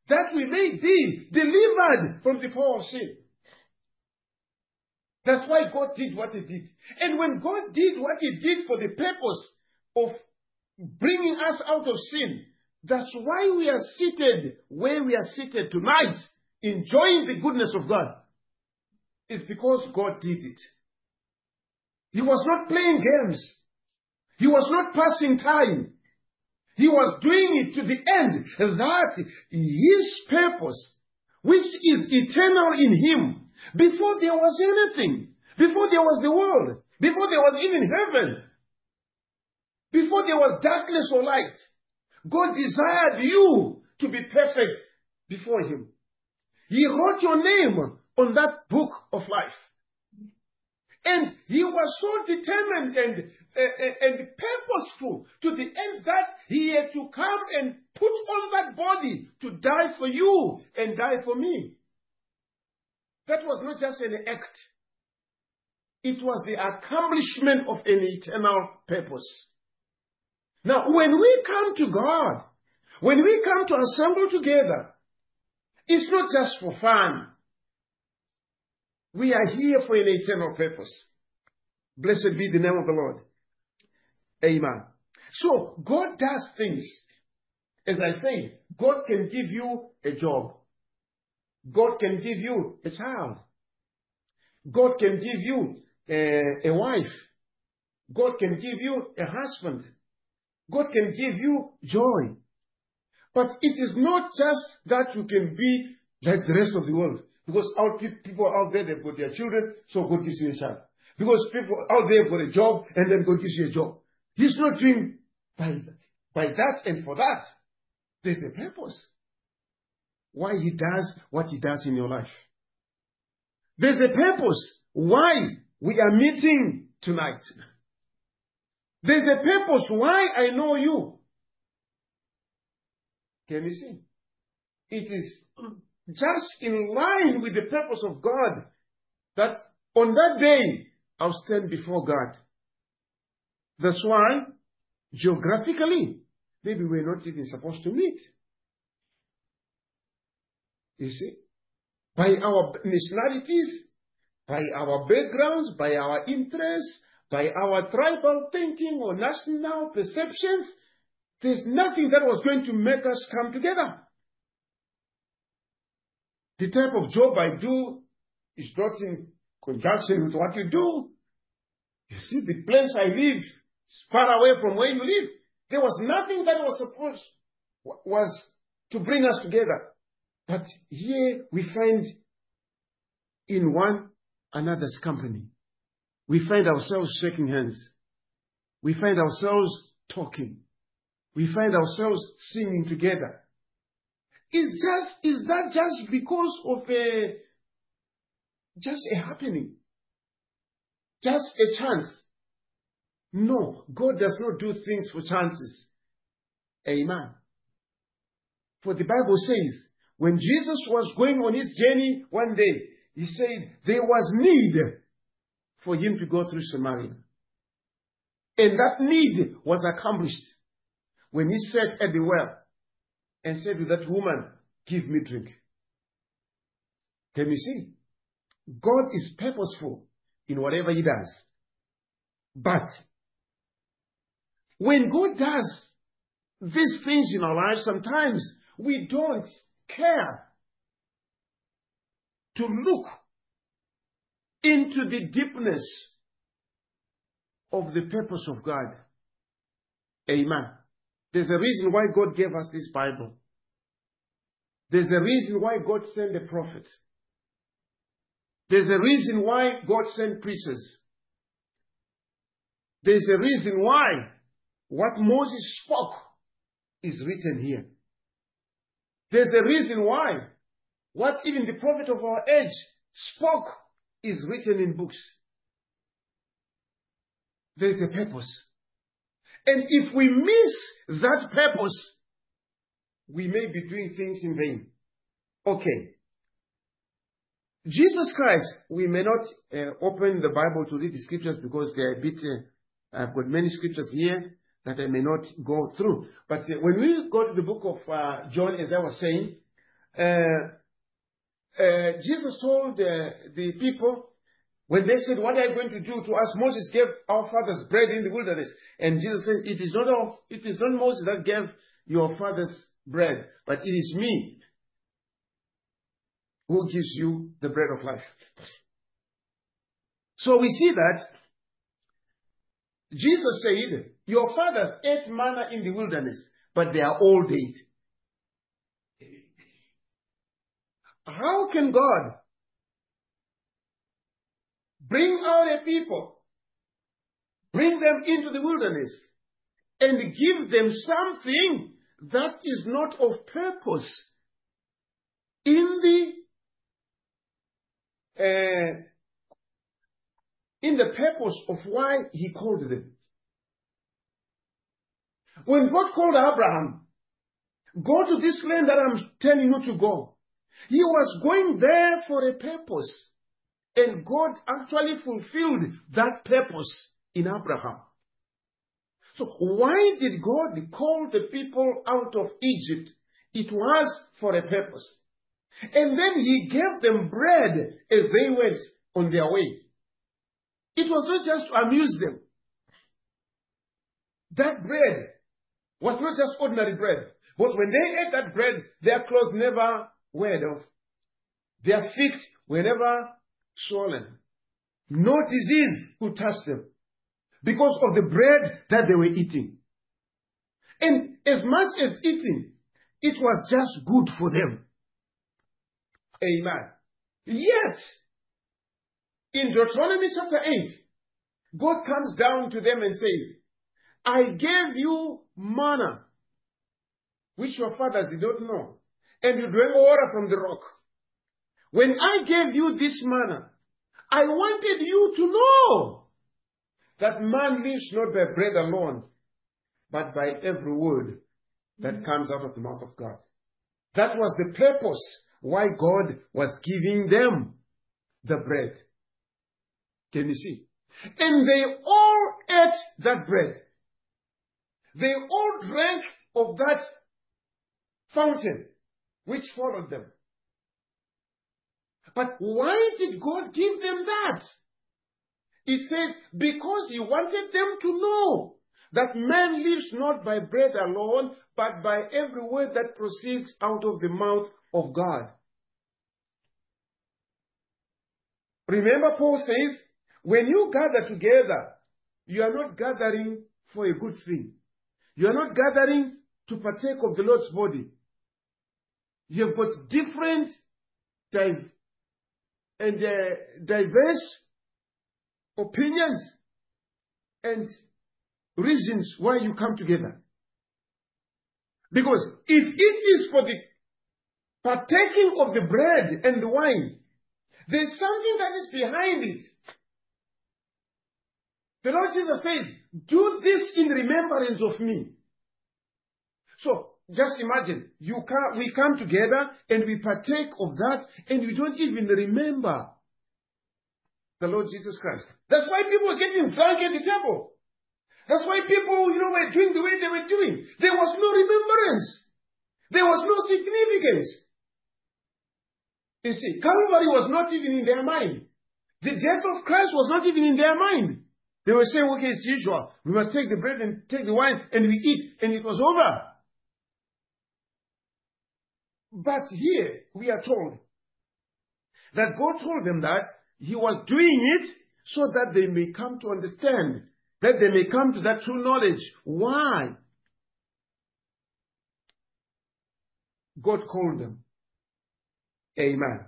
that we may be delivered from the power of sin. That's why God did what he did. And when God did what he did for the purpose of bringing us out of sin, that's why we are seated where we are seated tonight, enjoying the goodness of God. It's because God did it. He was not playing games. He was not passing time. He was doing it to the end that his purpose, which is eternal in him, before there was anything, before there was the world, before there was even heaven, before there was darkness or light, God desired you to be perfect before him. He wrote your name on that book of life. And he was so determined and purposeful to the end that he had to come and put on that body to die for you and die for me. That was not just an act. It was the accomplishment of an eternal purpose. Now, when we come to God, when we come to assemble together, it's not just for fun. We are here for an eternal purpose. Blessed be the name of the Lord. Amen. So, God does things. As I say, God can give you a job. God can give you a child. God can give you a wife. God can give you a husband. God can give you joy. But it is not just that you can be like the rest of the world. Because people out there, they've got their children, so God gives you a child. Because people out there have got a job, and then God gives you a job. He's not doing by that and for that. There's a purpose why he does what he does in your life. There's a purpose why we are meeting tonight. There's a purpose why I know you. Can you see? It is just in line with the purpose of God that on that day I'll stand before God. That's why geographically maybe we're not even supposed to meet. You see? By our nationalities, by our backgrounds, by our interests, by our tribal thinking or national perceptions, there's nothing that was going to make us come together. The type of job I do is not in conjunction with what you do. You see, the place I live is far away from where you live. There was nothing that was to bring us together. But here we find in one another's company. We find ourselves shaking hands. We find ourselves talking. We find ourselves singing together. Is that just because of just a happening? Just a chance? No, God does not do things for chances. Amen. For the Bible says, when Jesus was going on his journey one day, he said there was need for him to go through Samaria. And that need was accomplished when he sat at the well and said to that woman, "Give me drink." Can you see? God is purposeful in whatever he does. But when God does these things in our lives, sometimes we don't care to look into the deepness of the purpose of God. Amen. There's a reason why God gave us this Bible. There's a reason why God sent a prophet. There's a reason why God sent preachers. There's a reason why what Moses spoke is written here. There's a reason why what even the prophet of our age spoke is written in books. There's a purpose. And if we miss that purpose, we may be doing things in vain. Okay. Jesus Christ, we may not open the Bible to read the scriptures because they are a bit, I've got many scriptures here that I may not go through. But when we go to the book of John, as I was saying, Jesus told the people, when they said, what are you going to do to us? Moses gave our fathers bread in the wilderness. And Jesus said, it is not Moses that gave your fathers bread, but it is me who gives you the bread of life. So we see that Jesus said, your fathers ate manna in the wilderness, but they are all dead. How can God bring out a people, bring them into the wilderness, and give them something that is not of purpose in the purpose of why he called them? When God called Abraham, go to this land that I'm telling you to go, he was going there for a purpose. And God actually fulfilled that purpose in Abraham. So why did God call the people out of Egypt? It was for a purpose. And then he gave them bread as they went on their way. It was not just to amuse them. That bread was not just ordinary bread. But when they ate that bread, their clothes never weared off. Their feet were never swollen. No disease could touch them because of the bread that they were eating. And as much as eating, it was just good for them. Amen. Yet, in Deuteronomy chapter 8, God comes down to them and says, I gave you manna, which your fathers did not know, and you drank water from the rock. When I gave you this manna, I wanted you to know that man lives not by bread alone, but by every word that comes out of the mouth of God. That was the purpose why God was giving them the bread. Can you see? And they all ate that bread. They all drank of that fountain which followed them. But why did God give them that? It says, because he wanted them to know that man lives not by bread alone, but by every word that proceeds out of the mouth of God. Remember, Paul says, when you gather together, you are not gathering for a good thing. You are not gathering to partake of the Lord's body. You have got different diverse opinions and reasons why you come together. Because if it is for the partaking of the bread and the wine, there's something that is behind it. The Lord Jesus said, do this in remembrance of me. So, just imagine, we come together and we partake of that and we don't even remember the Lord Jesus Christ. That's why people were getting drunk at the table. That's why people, were doing the way they were doing. There was no remembrance. There was no significance. You see, Calvary was not even in their mind. The death of Christ was not even in their mind. They were saying, okay, it's usual. We must take the bread and take the wine and we eat, and it was over. But here, we are told that God told them that he was doing it so that they may come to understand, that they may come to that true knowledge. Why? God called them. Amen.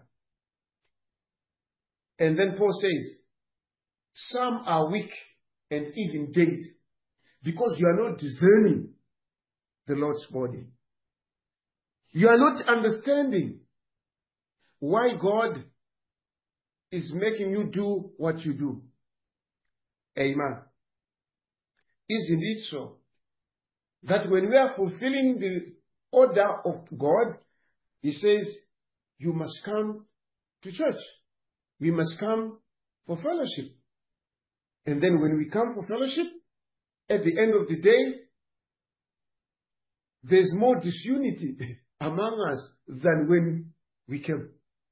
And then Paul says, some are weak and even dead because you are not discerning the Lord's body. You are not understanding why God is making you do what you do. Amen. Isn't it so that when we are fulfilling the order of God, he says, you must come to church. We must come for fellowship. And then when we come for fellowship, at the end of the day, there's more disunity among us than when we came.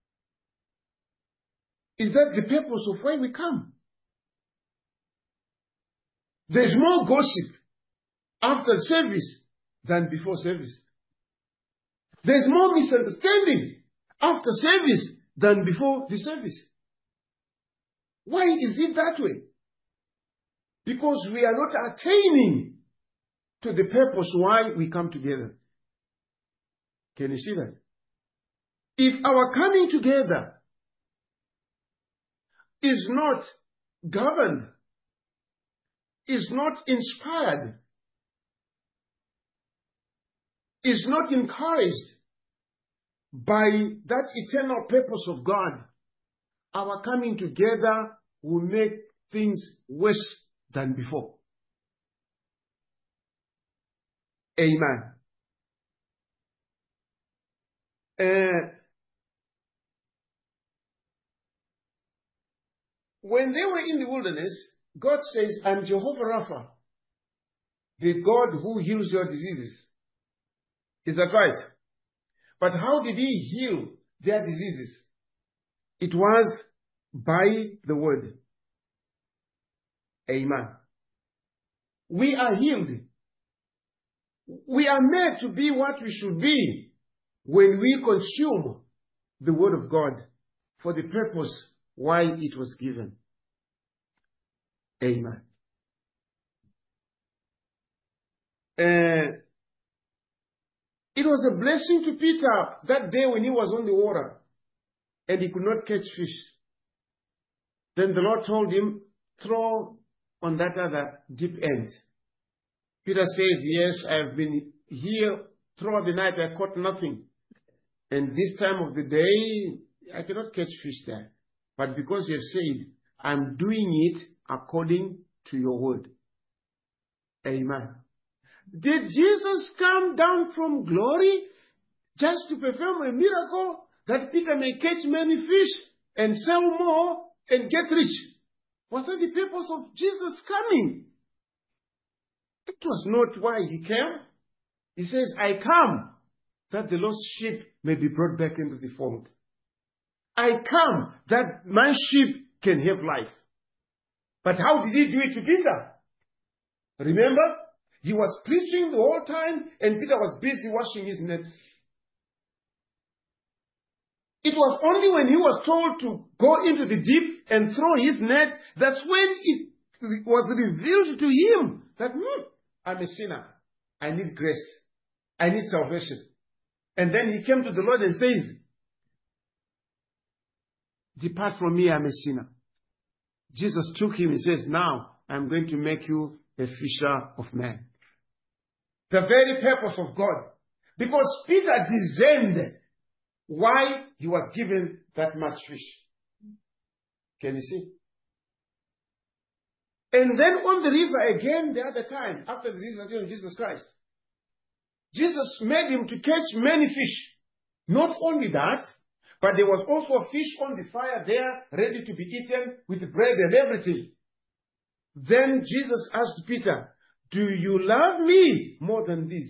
Is that the purpose of why we come? There's more gossip after service than before service. There's more misunderstanding after service than before the service. Why is it that way? Because we are not attaining to the purpose why we come together. Can you see that? If our coming together is not governed, is not inspired, is not encouraged by that eternal purpose of God, our coming together will make things worse than before. Amen. When they were in the wilderness, God says, I'm Jehovah Rapha, the God who heals your diseases. Is that right? But how did he heal their diseases? It was by the word. Amen. We are healed. We are made to be what we should be when we consume the word of God for the purpose why it was given. Amen. It was a blessing to Peter that day when he was on the water and he could not catch fish. Then the Lord told him, throw on that other deep end. Peter says, yes, I have been here throughout the night, I caught nothing. And this time of the day, I cannot catch fish there. But because you have said, I'm doing it according to your word. Amen. Did Jesus come down from glory just to perform a miracle that Peter may catch many fish and sell more and get rich? Was that the purpose of Jesus coming? It was not why he came. He says, I come that the lost sheep may be brought back into the fold. I come that my sheep can have life. But how did he do it to Peter? Remember? He was preaching the whole time and Peter was busy washing his nets. It was only when he was told to go into the deep and throw his net, that's when it was revealed to him that, I'm a sinner. I need grace. I need salvation. And then he came to the Lord and says, depart from me, I'm a sinner. Jesus took him and says, now I'm going to make you a fisher of men. The very purpose of God. Because Peter discerned why he was given that much fish. Can you see? And then on the river again the other time, after the resurrection of Jesus Christ, Jesus made him to catch many fish. Not only that, but there was also a fish on the fire there, ready to be eaten with bread and everything. Then Jesus asked Peter, do you love me more than this?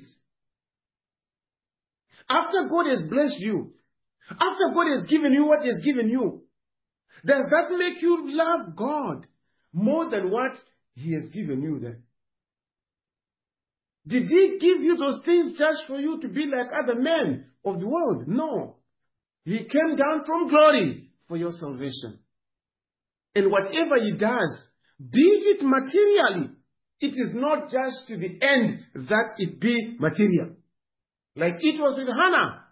After God has blessed you, after God has given you what he has given you, does that make you love God more than what he has given you then? Did he give you those things just for you to be like other men of the world? No. He came down from glory for your salvation. And whatever he does, be it materially, it is not just to the end that it be material. Like it was with Hannah.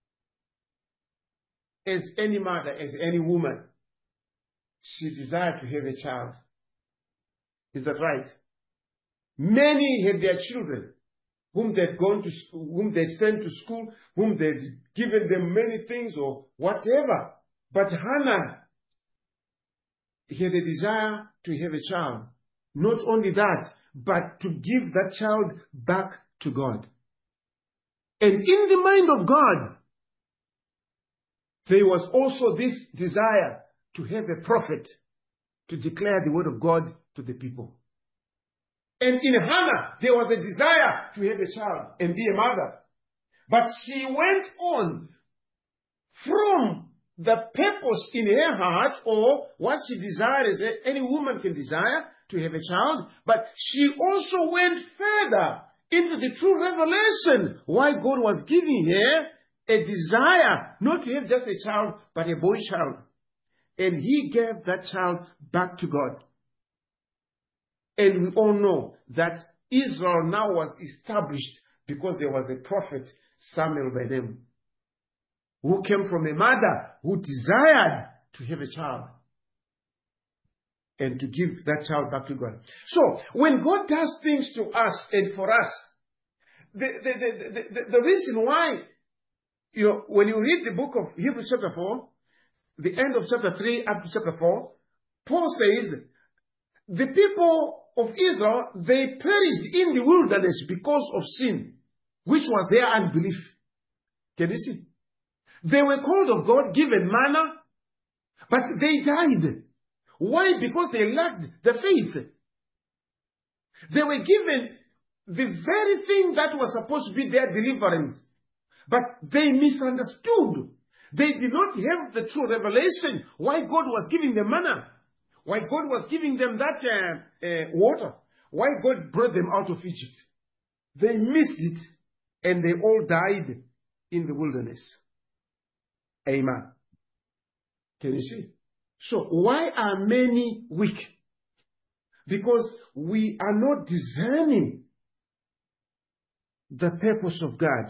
As any mother, as any woman, she desired to have a child. Is that right? Many had their children, whom they'd gone to school, whom they'd sent to school, whom they'd given them many things or whatever. But Hannah had a desire to have a child. Not only that, but to give that child back to God. And in the mind of God, there was also this desire to have a prophet to declare the word of God to the people. And in Hannah, there was a desire to have a child and be a mother. But she went on from the purpose in her heart, or what she desires. Any woman can desire to have a child, but she also went further into the true revelation why God was giving her a desire not to have just a child, but a boy child. And he gave that child back to God. And we all know that Israel now was established because there was a prophet, Samuel by name, who came from a mother who desired to have a child and to give that child back to God. So, when God does things to us and for us, the reason why, when you read the book of Hebrews chapter 4, the end of chapter 3 up to chapter 4, Paul says, the people of Israel, they perished in the wilderness because of sin, which was their unbelief. Can you see? They were called of God, given manna, but they died. Why? Because they lacked the faith. They were given the very thing that was supposed to be their deliverance, but they misunderstood. They did not have the true revelation why God was giving them manna, why God was giving them that water, why God brought them out of Egypt. They missed it, and they all died in the wilderness. Amen. Can you see? So why are many weak? Because we are not discerning the purpose of God.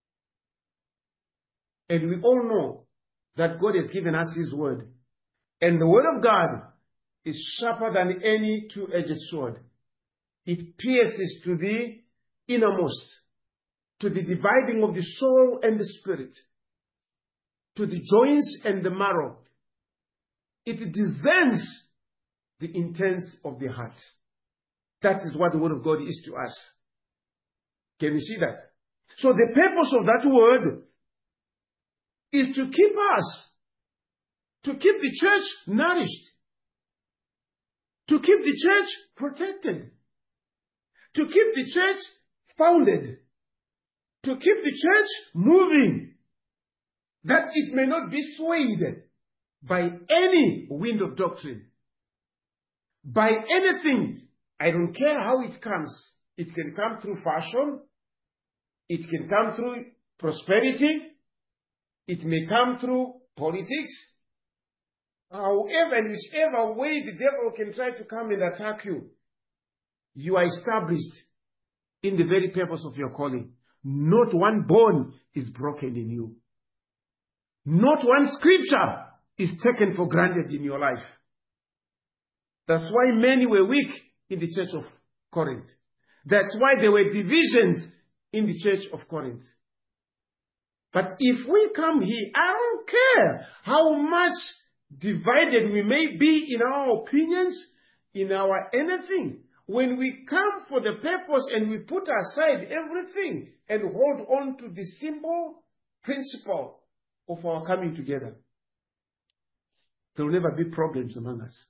And we all know that God has given us His word. And the word of God is sharper than any two-edged sword. It pierces to the innermost, to the dividing of the soul and the spirit, to the joints and the marrow. It discerns the intents of the heart. That is what the word of God is to us. Can you see that? So the purpose of that word is to keep us, to keep the church nourished, to keep the church protected, to keep the church founded, to keep the church moving, that it may not be swayed by any wind of doctrine, by anything. I don't care how it comes. It can come through fashion. It can come through prosperity. It may come through politics. However and whichever way the devil can try to come and attack you, you are established in the very purpose of your calling. Not one bone is broken in you. Not one scripture is taken for granted in your life. That's why many were weak in the church of Corinth. That's why there were divisions in the church of Corinth. But if we come here, I don't care how much divided we may be in our opinions, in our anything. When we come for the purpose and we put aside everything and hold on to the simple principle of our coming together, there will never be problems among us.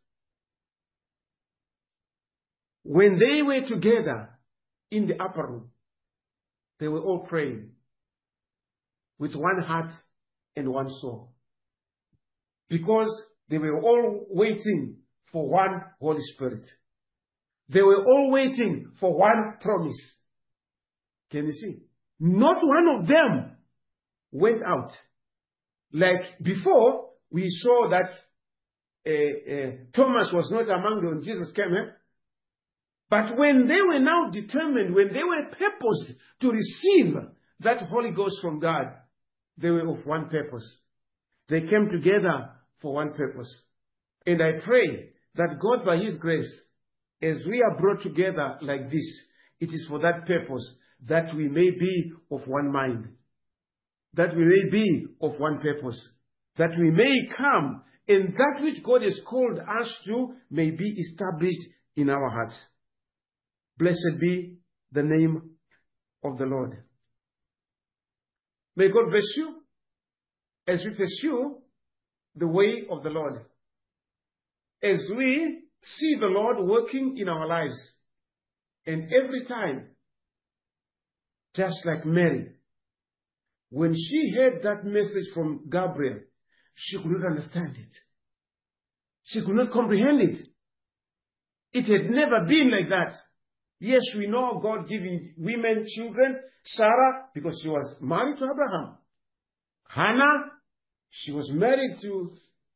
When they were together in the upper room, they were all praying with one heart and one soul, because they were all waiting for one Holy Spirit. They were all waiting for one promise. Can you see? Not one of them went out. Like before, we saw that Thomas was not among them when Jesus came. But when they were now determined, when they were purposed to receive that Holy Ghost from God, they were of one purpose. They came together for one purpose. And I pray that God, by His grace, as we are brought together like this, it is for that purpose, that we may be of one mind, that we may be of one purpose, that we may come, and that which God has called us to may be established in our hearts. Blessed be the name of the Lord. May God bless you as we pursue the way of the Lord, as we see the Lord working in our lives. And every time, just like Mary, When she heard that message from Gabriel, she could not understand it. She could not comprehend it. It had never been like that. Yes, we know God giving women children. Sarah, because she was married to Abraham. Hannah, she was married to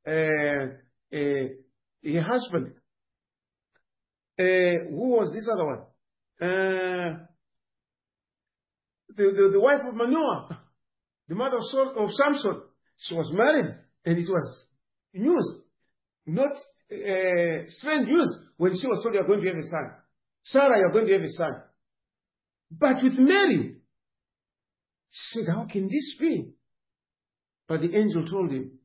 her husband. Who was this other one? The wife of Manoah, the mother of Samson. She was married, and it was news, not strange news, when she was told, "You are going to have a son. Sarah, you are going to have a son." But with Mary, she said, "How can this be?" But the angel told him,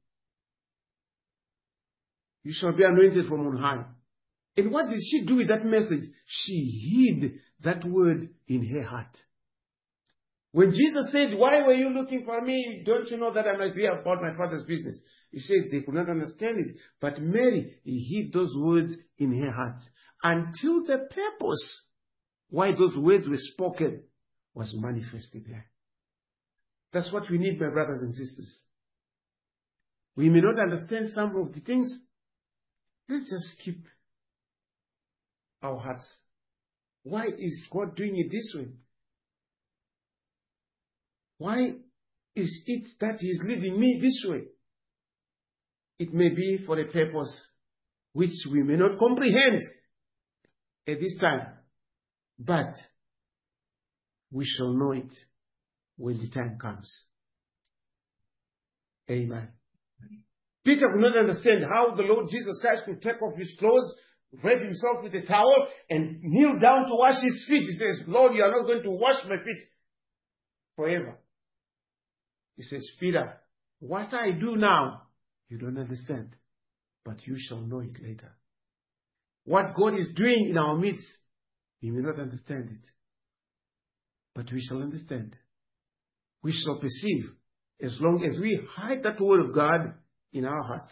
"You shall be anointed from on high." And what did she do with that message? She hid that word in her heart. When Jesus said, "Why were you looking for me? Don't you know that I might be about my Father's business?" He said they could not understand it. But Mary hid those words in her heart until the purpose why those words were spoken was manifested there. That's what we need, my brothers and sisters. We may not understand some of the things. Let's just keep our hearts. Why is God doing it this way? Why is it that He is leading me this way? It may be for a purpose which we may not comprehend at this time, but we shall know it when the time comes. Amen. Peter could not understand how the Lord Jesus Christ could take off his clothes, wrap himself with a towel, and kneel down to wash his feet. He says, "Lord, you are not going to wash my feet forever." He says, "Peter, what I do now, you don't understand, but you shall know it later." What God is doing in our midst, we may not understand it, but we shall understand. We shall perceive, as long as we hide that word of God in our hearts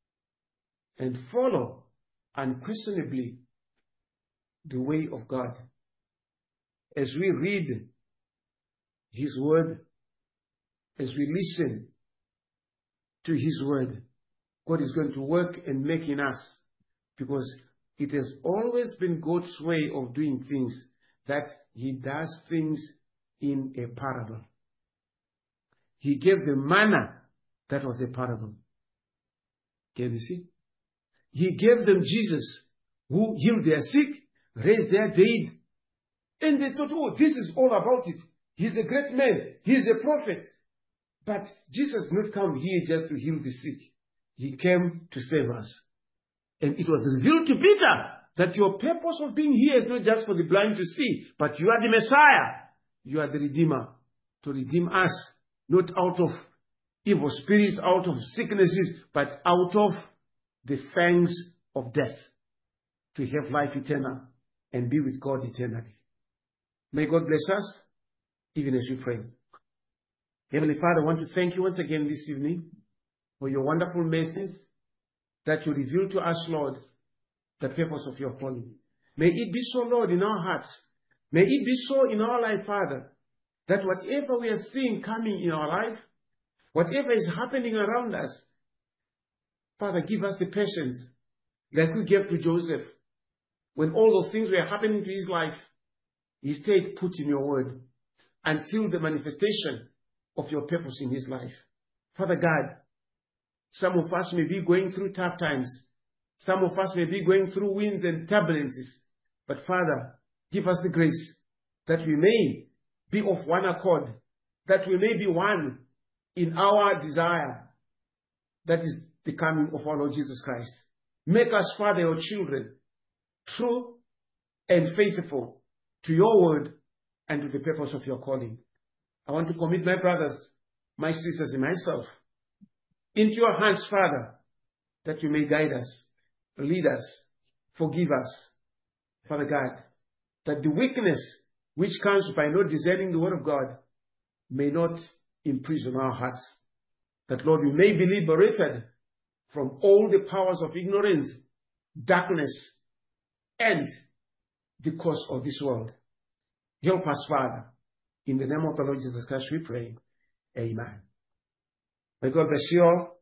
and follow unquestionably the way of God. As we read His word, as we listen to His word, God is going to work and make in us, because it has always been God's way of doing things, that He does things in a parable. He gave the manna, that was a parable. Can you see? He gave them Jesus, who healed their sick, raised their dead. And they thought, "Oh, this is all about it. He's a great man. He's a prophet." But Jesus did not come here just to heal the sick. He came to save us. And it was revealed to Peter that your purpose of being here is not just for the blind to see, but you are the Messiah. You are the Redeemer, to redeem us, not out of evil spirits, out of sicknesses, but out of the fangs of death, to have life eternal and be with God eternally. May God bless us, even as we pray. Heavenly Father, I want to thank you once again this evening for your wonderful message that you reveal to us, Lord, the purpose of your calling. May it be so, Lord, in our hearts. May it be so in our life, Father, that whatever we are seeing coming in our life, whatever is happening around us, Father, give us the patience like we gave to Joseph. When all those things were happening to his life, he stayed put in your word until the manifestation of your purpose in his life. Father God, some of us may be going through tough times. Some of us may be going through winds and turbulences. But Father, give us the grace that we may be of one accord, that we may be one in our desire, that is the coming of our Lord Jesus Christ. Make us, Father, your children, true and faithful to your word and to the purpose of your calling. I want to commit my brothers, my sisters, and myself into your hands, Father, that you may guide us, lead us, forgive us, Father God, that the weakness which comes by not discerning the word of God may not imprison our hearts, that, Lord, we may be liberated from all the powers of ignorance, darkness, and the cause of this world. Help us, Father. In the name of the Lord Jesus Christ, we pray. Amen. May God bless you all.